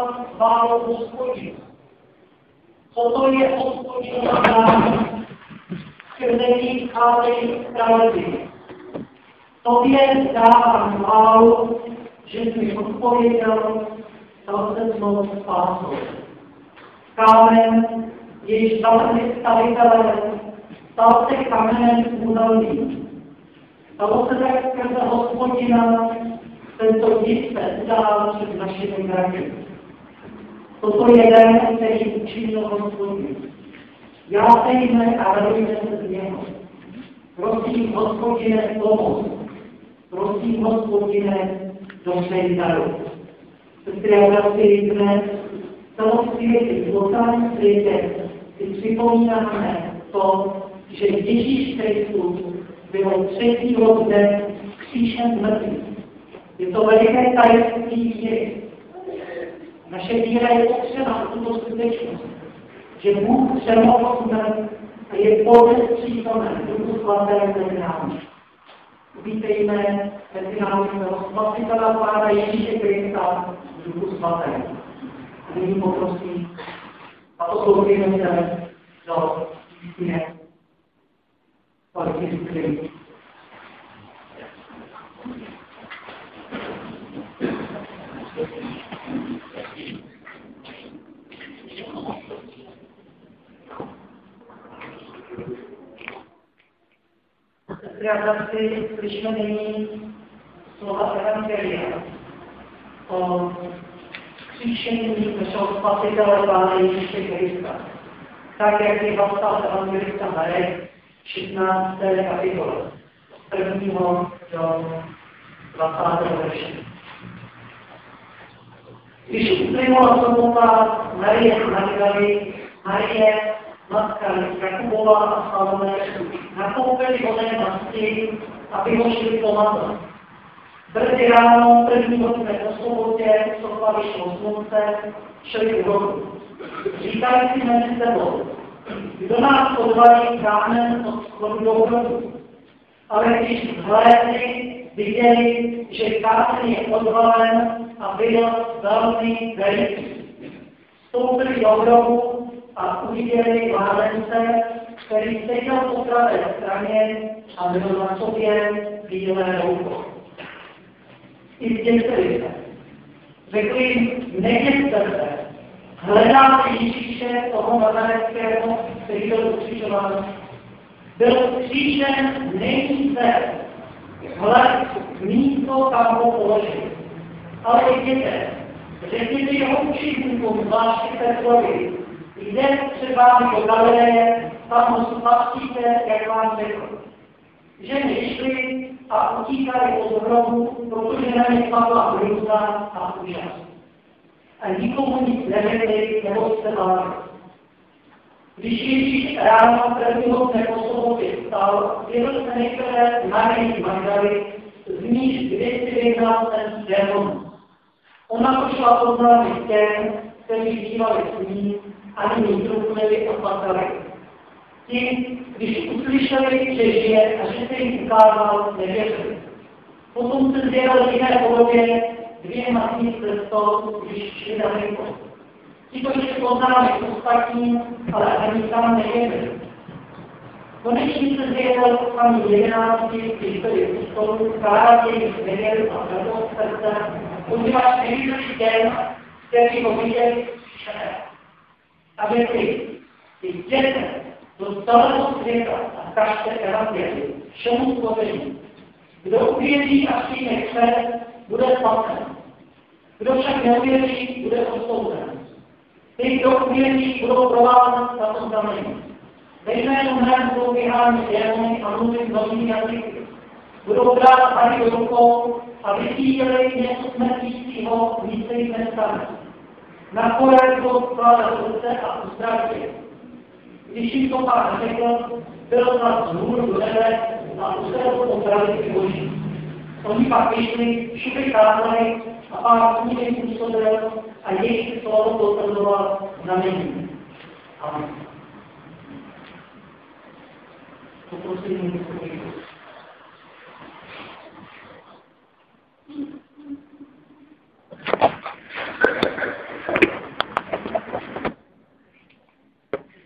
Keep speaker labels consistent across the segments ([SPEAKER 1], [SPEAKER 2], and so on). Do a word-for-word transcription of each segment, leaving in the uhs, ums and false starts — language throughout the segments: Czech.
[SPEAKER 1] nazval chválou Hospodinu. Co to je Hospodinova chvála? Skrze ní chápej spravedlivě. Tobě dávám chválu, že jsi odpověděl, stal se znovu spásou. Kámen, jejíž zavrhli stavitelé, stal se kamenem úhelným. Stalo se tak skrze Hospodina, tento dík se udál před našimi mraky. Toto je den, který učinil Hospodin. Já se jme a radujme se z něho. Prosím, Hospodine, pomoc. Prosím, Hospodine, dopřej daru. Sestry a bratři, dnes celosvětě, v celém světě si připomínáme to, že Ježíš Kristus byl třetího dne křížem mrtvých. Je to veliké tajemství víry. Naše víra je opřena v tuto skutečnost, že Bůh přemohl smrt a je pověd přítomen Duchu Svatém mezi námi. Vítejme mezi námi spasitele Pána Ježíše Krista v Duchu Svatém. A nyní poprosím, a poslouchejme se do písně Svatý Krist. Sestry a bratři, slyšíme nyní slova Evangelia o vzkříšení našeho spasitele Pána Ježíše Krista. Tak, jak je napsal evangelista Marek, šestnácté kapitole, prvního do dvacátého verše. Když uplynula sobota, Marie Magdaleny, Marie, matka Jakubova a Salome, nakoupili voné masti, aby ho šli pomazat. Brzy ráno prvního dne po sobotě, sotva vyšlo slunce, šli do vodu. Říkají si mezi sebou, kdo nás odvalí kámen od schodu do hrobu. Ale když zhlédli, viděli, že kámen je odvalen a byl velmi veliký. Vstoupili do hrobu a uviděli mládence, který seděl po pravé straně a byl na sobě bílé roucho. I zděsili se. Řekli jim, neděste se, hledáte Ježíše, toho nazareckého, který byl ukřižován. Byl křížen, není zde. Hled, místo, kam ho položil. Ale jděte, řekněte jeho učitníkům, zvláště Petrovi, jde před vámi do Galileje, tam ho spasíte, jak vám řekl. Ženy šly a utíkali od hrobu, protože na ně padla hrůza a úžas. A nikomu nic nevěděli, nebo se báli. Když Ježíš ráno prvního dne po sobotě vstal, zjevil se nejprve Marii Magdaleny, z níž dvěstě vyhnal ten démon. Ona pošla oznámit těm, kteří dívali s ní, a nyní trupnili a plakali. Ti, když uslyšeli, že žije a že se jim ukázal, nevěřili. Potom se zjevil v jiné podobě dvěma dní cestou, když šli na venku. Ti to ještě poználi ostatním, ale ani tam nevěřili. Konečně se zjevil sami jedenácti, když byli u stolu, právě jich nevěřil a radost srdce, poněvadž nevěřili těm, kteří ho viděli, že ne. A řekli, jděte do celého světa a kažte evangelii všemu stvoření. Kdo uvěří a přijme křest, bude spasen. Kdo však neuvěří, bude osvobodem. Ty, kdo uvěří, budou provázet tato znamení. Ve jménu mém budou vyhánět démony a mluvit novými jazyky. Budou brát hady do rukou a vysílili něco smrtícího, nic se jim nestane. Nakonec budou skládat ruce a uzdravit. Když jim to Pán řekl, byl snad z hůru do nebe a usedl po pravici Boží. Oni pak vyšli, všude kázali a Pán skutečně působil a jejich slovo potvrzoval znamení. Amen. Poprosím Boží.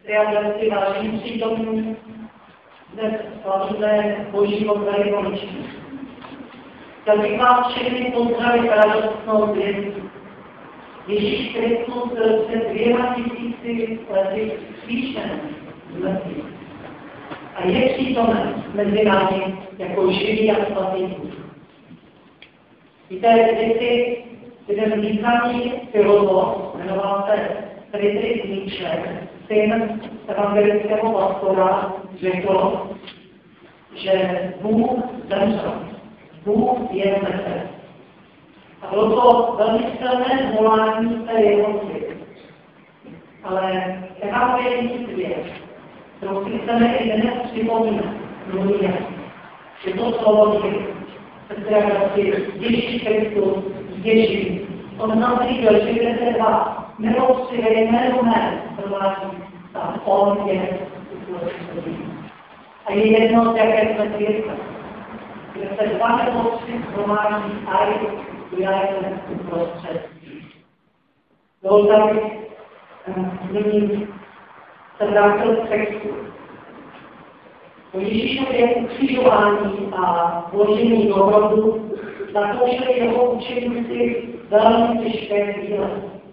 [SPEAKER 1] Triadlenci vážení přítomní, dnes slavíme Božího velikonoční. Chtěl bych vás všechny pozdravit radostnou věcí. Ježíš Kristus byl před dvěma tisíci lety vzkříšen z mrtvých a je přítomen mezi námi jako živý a svatý Bůh. Víte, kdysi jeden významný filozof, jmenoval se Friedrich Nietzsche, syn evangelického pastora, řekl, že Bůh zemřel. Bůh je mrtev. A bylo to velmi silné volání té jeho svět. Ale evangelní svět, kterou si chceme i dnes připomínat, mluví jasně. Je to slovo víry. Ježíš Kristus je živý. On nám říkal, že kde se dva milou si ve jménu mé provádí, tak on je živý. A je jedno, z jaké jsme církve. Kde se dva nebo tři provádí a je uděláme uprostřed. Dovolte, abych nyní se vrátil k textu. Po Ježíšově ukřižování a vložení do hrobu zakoušeli jeho učeníci velmi těžké chvíle.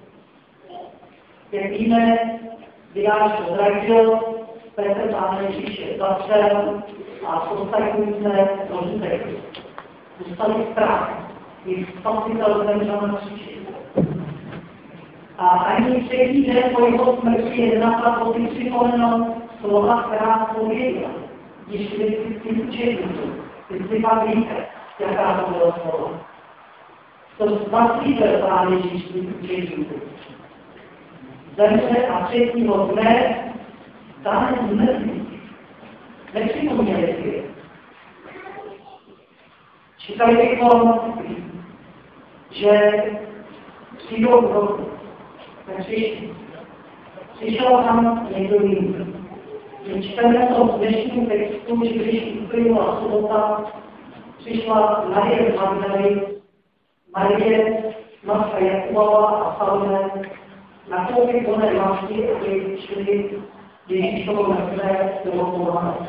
[SPEAKER 1] Jak víme, Jidáš zradil, Petr Pána Ježíše zatřel a ostatní jsme rozumeli. Dostali strach, když spasitel zemřel na kříži. A ani třetí den po jeho smrti je nenapadlo si připomenout slova, která pověděla. Když vy si učeníků, vy si pak víte, jaká to byla slova. To spasitel Pán Ježíš svých učeníků. Zemře a třetího dne stále z mrtvých. Nepřipomněli si. Čítali bychom, že přijdou k roku. Nepřišli. Přišel tam někdo jiný. Že čteme to v dnešním textu, že když uplynula sobota, přišla Marie z Magdaleny, Marie, matka Jakubova a Salome, nakoupit plné masky, aby šli Ježíšovo mrtvé do pomáhat.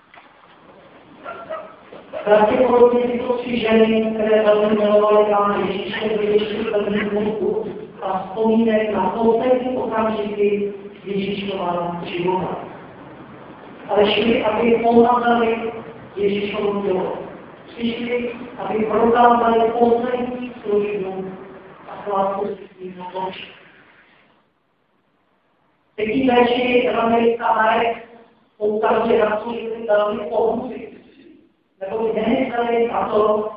[SPEAKER 1] Pravděpodobně tyto tři ženy, které velmi milovaly Pána Ježíše, byly ještě plný smutku a vzpomínek na poslední okamžiky Ježíšova života. Ale šli, aby pomazali Ježíšovu tělo. Přišli, aby prokázali poslední službu a slávku svým novočím. Třetí verši evangelista Marek poukazuje na to, že by velmi pohnuty. Nebo by nemysleli na to,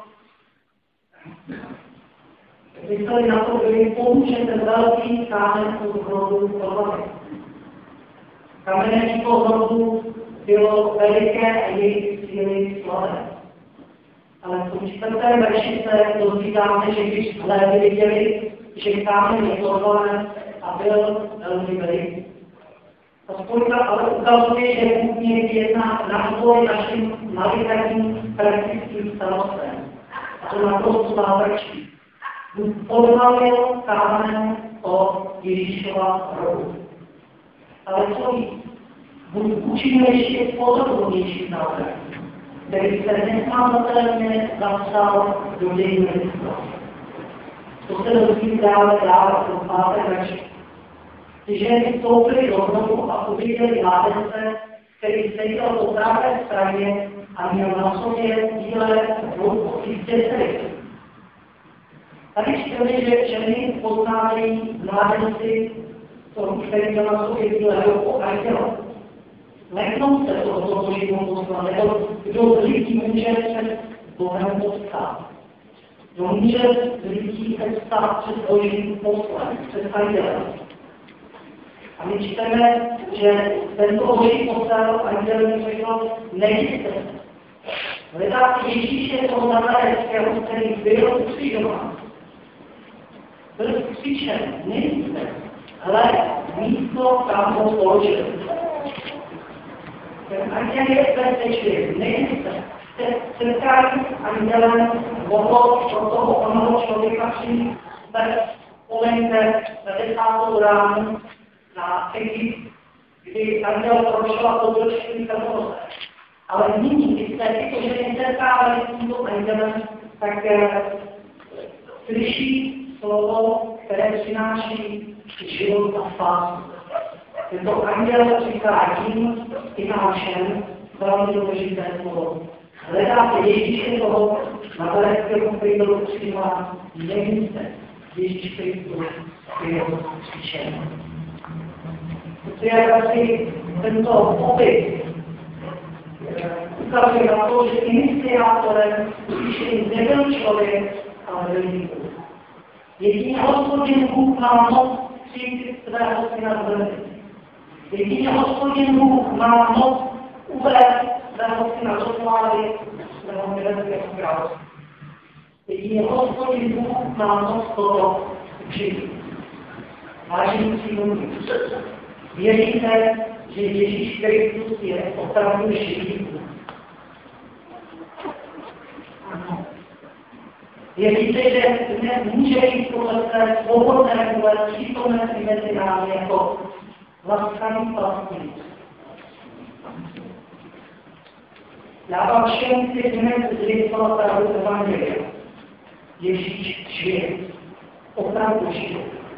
[SPEAKER 1] mysleli na to, že by pomůže ten velký kámen od hrobu odvalit. Kamenem toho hrobu bylo veliké a jejich síly slavé. Ale v tom čtvrtém verši se dozvídáme, že když hlédli viděli, že kámen je odvalen a byl velmi veliký. Ta spojka ale ukazuje, že Bůh někdy jedná navzdory našim malicherním praktickým starostem. A to naprosto zázračí. Bůh odvalil kámen o Ježíšova hrobu. Ale co víc? Bůh učinil ještě pozoruhodnější zázrak, který se nesmazatelně zapsal do dějin lidstva. To se dozvím dále dále do páté verše. Ty ženy vstoupily do hrobu a uviděli mládence, který seděl po pravé straně a měl na sobě bílé roucho z dětej. Tady čteme, že ženy poznávají mládenci, který měl na sobě bílé roucho a tělo. Leknou se tohoto božího posla, nebo kdo z lidí může před Bohem postát. Kdo může z lidí postát před božím poslem, před andělem. A my čteme, že tento boží posel andělem řekl, nejste. Hledáte Ježíše toho Nazareckého, který byl ukřižován. Byl vzkříšen, nejste. Hle, místo, kam ho položil. Ten anděl je bezpečný, nejste. Jste setkání andělem mohlo pro toho onoho člověka přijít bez polenka na desátou ránu na Egypt, kdy anděl prošla področí krvose. Ale nyní, když se tyto ženy setkávají s tímto andělem, tak slyší slovo, které přináší život a spásu. Tento anděl říká jim i nám všem velmi důležité slovo. Hledáte Ježíše toho nazareckého, který byl ukřiván, nevíte, Ježíš Kristus je jeho vzkříšen. To je asi tento opis ukazuje na to, že iniciátorem vzkříšení nebyl člověk, ale byl Bůh. Jedině Hospodin Bůh má moc přijít svého syna do zemi. Jedině Hospodin Bůh má moc uvést svého syna do slávy svého nebeského království. Jedině Hospodin Bůh má moc toto učinit. Vážení přítomní, věříte, že Ježíš Kristus je opravdu živý Bůh? Ano. Věříte, že dnes může být podle své svobodné vůle přítomné mezi námi jako laskavý pastýř? Já vám všem chci dnes zvěstovat pravdu evangelia. Ježíš žije. Opravdu žije.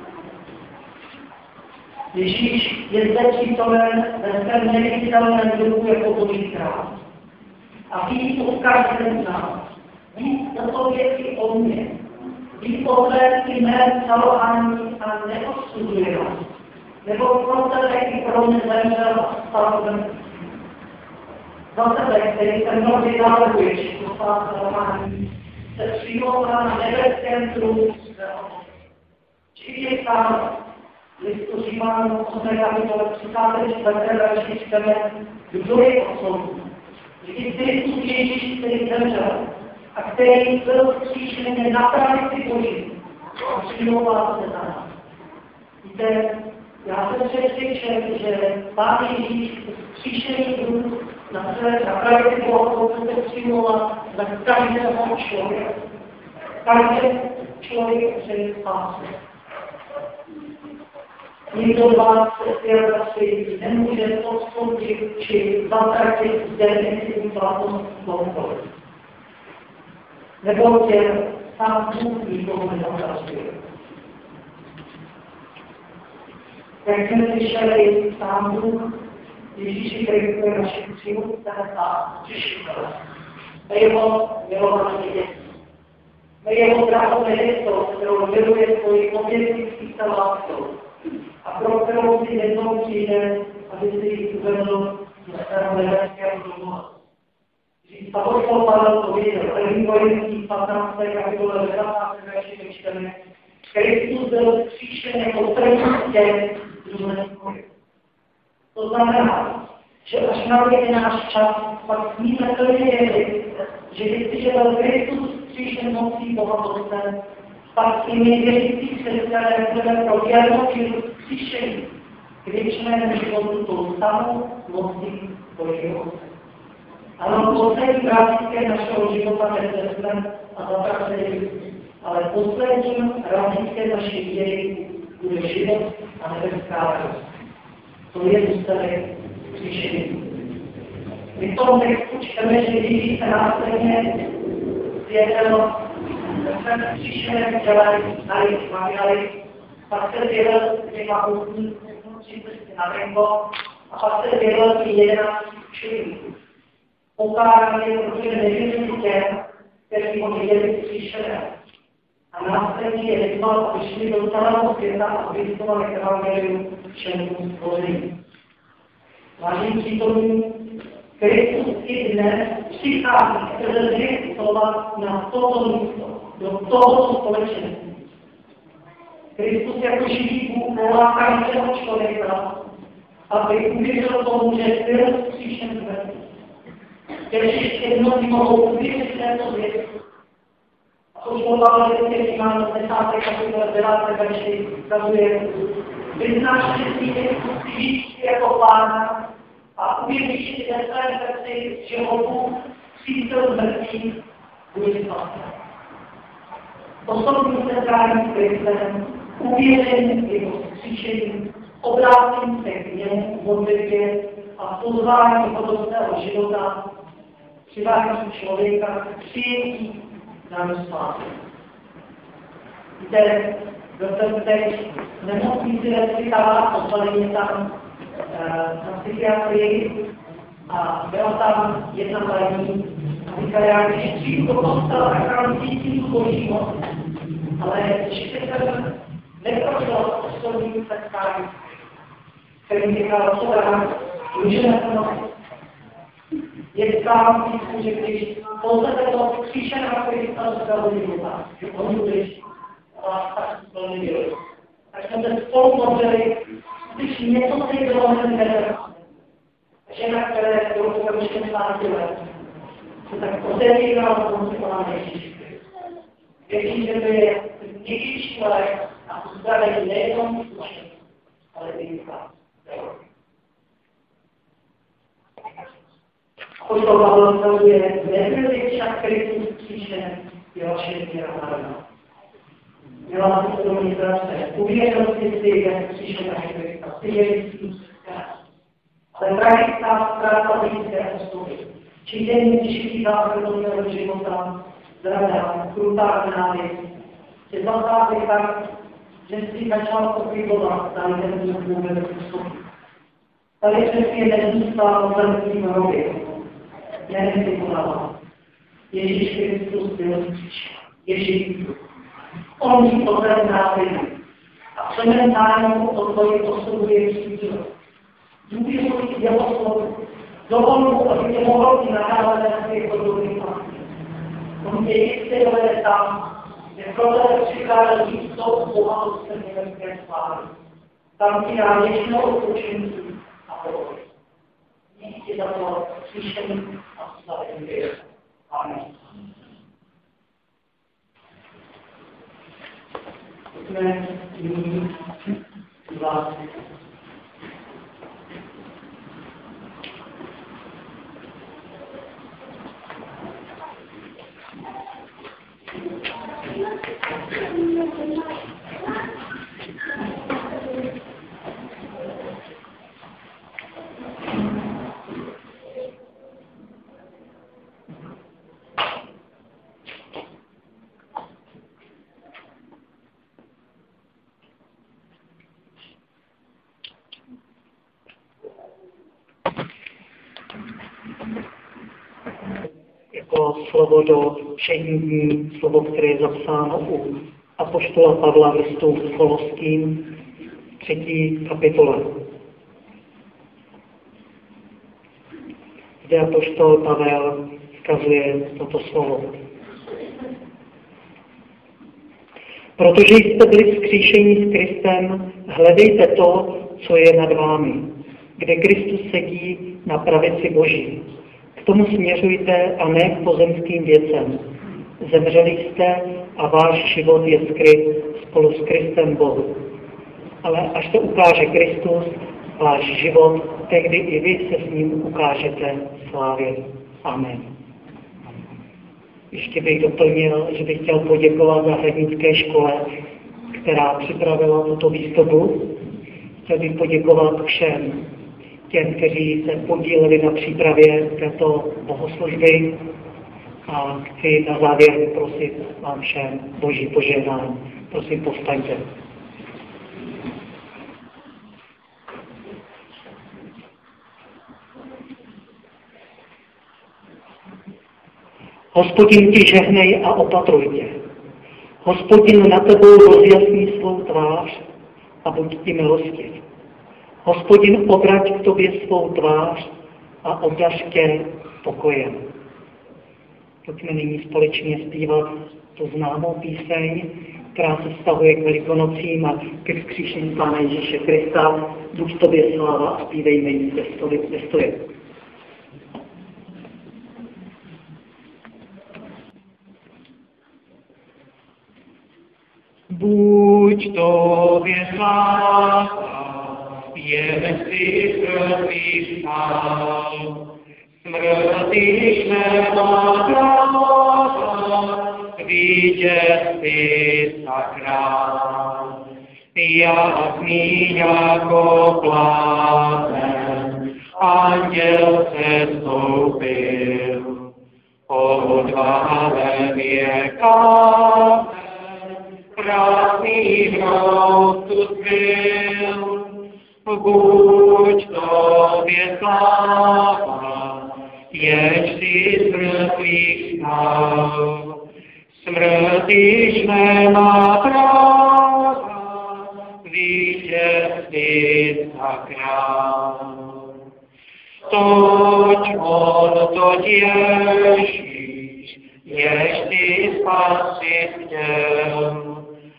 [SPEAKER 1] Ježíš je zde přítomen ve svém neviditelném duchu jako Boží král. A ví o každém z nás. Ví o tobě o mně. Ví o tvé mé selhání a neodsuzuje nás. Nebo pro tebe i pro mě zemřel a stal mrtvý. Za tebe, který se mnohdy navrhuješ do svá selhání, se přijmoutá na nebeském trůnu svého. Či je sám listu Římanům osmé kapitole třicáté čtvrté verši čteme, kdo je osobný. Vždyť Kristus Ježíš, který zemřel a který byl vzkříšen na pravici Boží a přijmoutá se za nás. Víte, já jsem přesvědčen, že Pán Ježíš vzkříšený duch na své pravici Boha se přijmoutá za každého člověka. Každý člověk přeje spásu. Nikdo z vás si nemůže podstoupit či zatratit definitivní platnost tohoto. Nebo tě sám Bůh nikoho nezatračuje. Jak jsme slyšeli, sám Bůh Ježíši Kristu je naši přívůdce a řešitel. A jeho milované děti. My jeho drahou nevěstou, kterou miluje svoji obětnický se láskou. A pro kterou si jednou přijde, aby si ji uvedl do svého nebeského domova. Když apostol Pavel to viděl, první Korinských patnácté kapitole devatenácté verši čteme, Kristus byl vzkříšen jako první z těch, kdo neskojí. To znamená, že až nadejde náš čas, pak smíme plně věřit, že jestliže byl Kristus vzkříšen mocí Boha Otce, pak i my věřící křesťané budeme pro věrnou víru vzkříšení k věčnému životu tou samou mocí Božího Otce. Ano, poslední prázdnické našeho života nezesneme a zatracený, ale posledním prázdnické naší víry bude život a nebeská radost. To je důsledek vzkříšení. My v tom textu čteme, že Ježíš se následně zjevil ve svém vzkříšeném těle na jejich Magdali, pak se zjevil těma ústní na venko a pak se zjevil i jedenácti učeníků. Pokáraný, protože nevěřili těm, kteří ho viděli vzkříšené. A následně je vyzval, aby šli do celého světa a vyslovali evangelium všemu stvoření. Vážení přítomní, Kristus i dnes přichází skrze dvě slova na toto místo, do tohoto společenství. Kristus jako živý Bůh volá každého člověka, aby uvěřil tomu, že byl vzkříšen z mrtvých. Kteří jednotí mohou uvěřit této věci. A už mluvám, že se Římanům desáté kapitole deváté verši ukazuje, vyznáš, že si Kristus Ježíš jako Pána a uvěříš si ve svém srdci, že ho Bůh vzkřísil z mrtvých, bude spasen. Osobní setkání s Kristem, uvěření jeho vzkříšení, obrátím se k němu v modlitbě a pozvání do svého života přivádím člověka k přijetí dánu spásy. Víte, byl jsem teď v nemocnici Recitala, poslali mě tam na psychiatrii a byla tam jedna paní a říkala, já když přijdu do kostela, tak tam cítím tu boží moc. Ale ještě jsem neprošel osobním setkání, který říkal, co dám, můžeme se nosit. Je sám písku, že když pozvete to křížená Krista do svého života, že on budeš vás tak velmi milý. Tak jsme se spolu modlili, když něco se bylo hned žena, které bylo to šedesát let, se tak otevírala a tomu se kolá Ježíš. Věřím, že to je největší lék a uzdravení nejenom duše, ale i ducha. Apoštol Pavel ukazuje, nebyli však Kristus křížen, je vaše víra marná. Měla na to domní zrace, uvěřil si si, jak křížen naše Krista, ty je Kristus krát. Ale tragická ztráta blízké osoby, či denní těžký základ svého života, zrada, krutá návěc, se zasáhli tak, že si začal pochybovat, tady ten Bůh vůbec působí. Tady přesně nezůstal v zemským rově. Nerezigovala. Ježíš Kristus byl kříž. Ježíš. On jí podle návědy. A přementáním o tvoji osobu je přítel. Důvěřuji jeho slovu. Dovolu, aby tě mohl i nadále na své podobný pásy. On tě jistě dovede tam, kde proto přichází místo bohatostem nebeské slávy. Tam ti dá věčnou odpočinutí a pokoj. Díky za to slyšení a slavení věru. Amen. Jsme nyní vás.
[SPEAKER 2] Jako slovo do všech dní, slovo, které je zapsáno u apoštola Pavla v listu Koloským, třetí kapitole. Zde apoštol Pavel vzkazuje toto slovo. Protože jste byli vzkříšeni s Kristem, hledejte to, co je nad vámi, kde Kristus sedí na pravici Boží. K tomu směřujte a ne k pozemským věcem. Zemřeli jste a váš život je skryt spolu s Kristem Bohu. Ale až se ukáže Kristus, váš život, tehdy i vy se s ním ukážete v slávě. Amen. Ještě bych doplnil, že bych chtěl poděkovat zahradnické škole, která připravila tuto výstavu. Chtěl bych poděkovat všem těm, kteří se podíleli na přípravě této bohoslužby a chci na závěr prosit vám všem Boží požehnání. Prosím, povstaňte. Hospodin ti žehnej a opatruj tě. Hospodin na tebou rozjasní svou tvář a buď ti milostiv. Hospodin obrať k tobě svou tvář a obdař tě pokojem. Pojďme nyní společně zpívat tu známou píseň, která se vztahuje k Velikonocím a ke vzkříšení Pána Ježíše Krista. Buď tobě sláva a zpívejme ji ve stoje.
[SPEAKER 3] Buď tobě sláva, jestli krví stál, smrti nemá práva, vítězství sakrál. jasný jako plámen, anděl se stoupil, odvále věka, krásný hrot tu zbyl, buď tobě sláva, jež si z mrtvých vstal, smrt již nemá práva, vítězství a král. Toť on, toť Ježíš, jež ty spasit chtěl,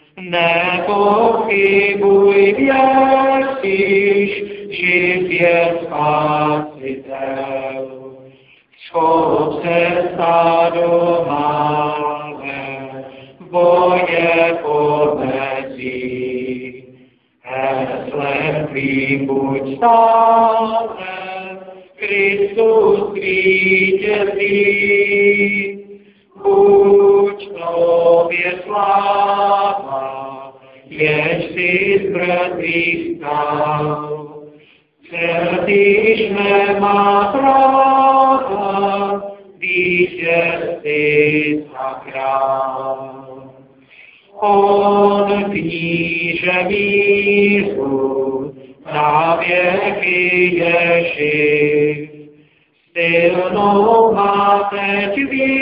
[SPEAKER 3] nepochybuj, věříš, živ je spasitel. Schop se stádo malé, v boje pomezí, heslem tvým buď stále, Kristus vítězí. Buď tobě sláva, jež si z mrtvých vstal. Smrt již nemá práva, vítězství a král. On kníže míru, na věky je živ, silnou má teď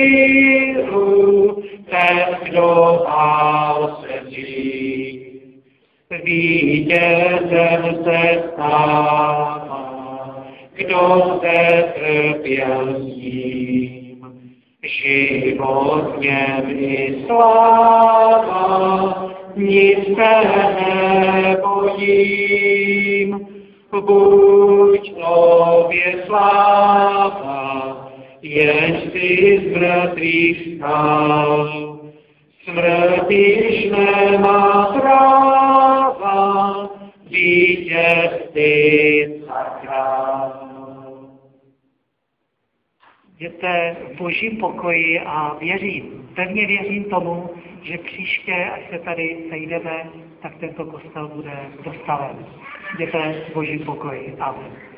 [SPEAKER 3] víru, ten, kdo bál se dřív. Vítězem se stává, kdo se trpěl s ním. Život v něm i sláva, nic se nebojím. Buď tobě sláva, jež si z mrtvých vstal. Smrt již nemá práva, vítězství a král.
[SPEAKER 2] Jděte v Božím pokoji a věřím, pevně věřím tomu, že příště, až se tady sejdeme, tak tento kostel bude dostaven. Jděte v Božím pokoji. Amen.